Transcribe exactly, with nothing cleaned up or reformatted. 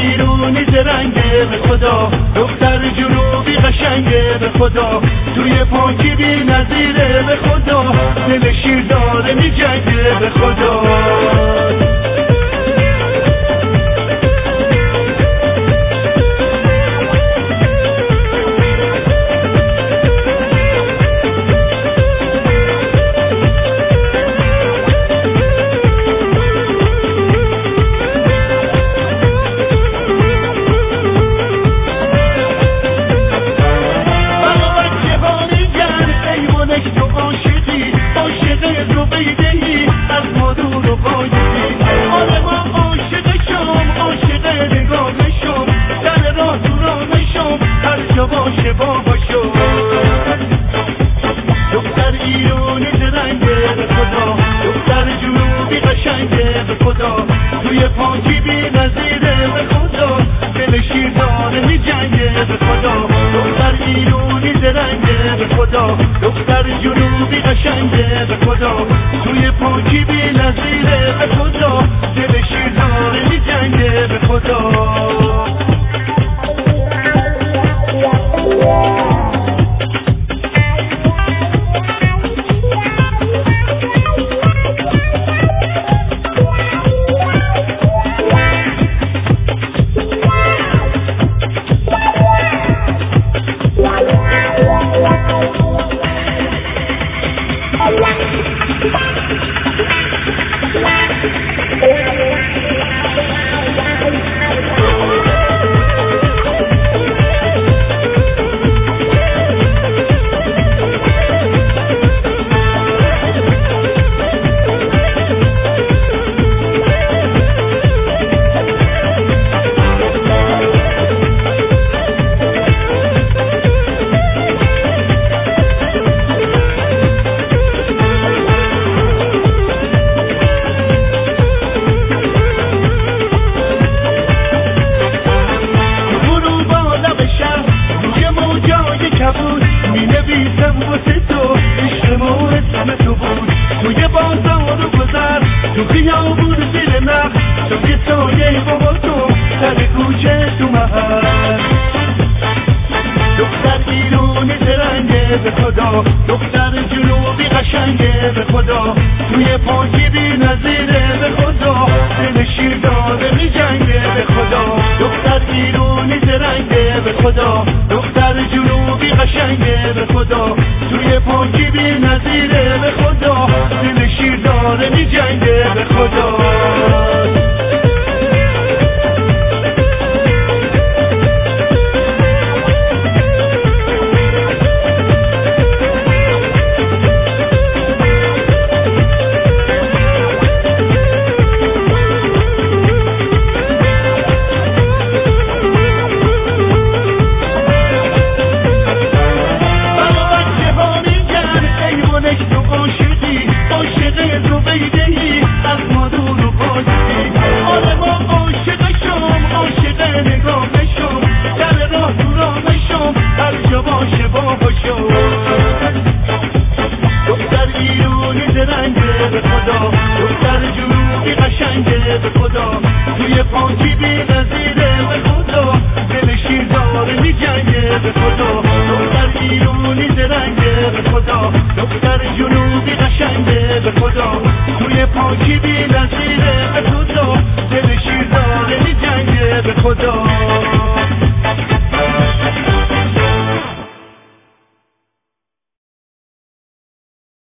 ایرونی زرنگه به خدا، دختر جنوبی قشنگه به خدا، توی پاکی بی نظیره به خدا، دل شیر داره می جنگه به خدا. دختر ایرونی زرنگه به خدا، دختر جنوبی قشنگه به خدا، توی پاکی بی نظیره به خدا، دل شیر داره می جنگه به خدا. دختر ایرونی زرنگه به خدا، دختر جنوبی قشنگه به خدا، توی پاکی بی نظیره به خدا، دل شیر داره می جنگه به خدا. توی بازار و گذر، تو خیابون زیر نخل، توی سایه بابا تو، سر کوچه تو محل. دختر ایرونی زرنگه به خدا، دختر جنوبی قشنگه به خدا، توی پاکی بی نظیره به خدا، دل شیر داره می جنگه به خدا. دختر ایرونی زرنگه به خدا، دختر جنوبی قشنگه به خدا، توی پاکی بی نظیره به خدا، دل شیر داره می جنگه به خدا. دختر ایرونی زرنگه به خدا، دختر جنوبی قشنگه به خدا، توی پاکی بی نظیره به خدا، دل شیر داره می جنگه به خدا. دختر ایرونی زرنگه به خدا، دختر جنوبی قشنگه به خدا، توی پاکی بی نظیره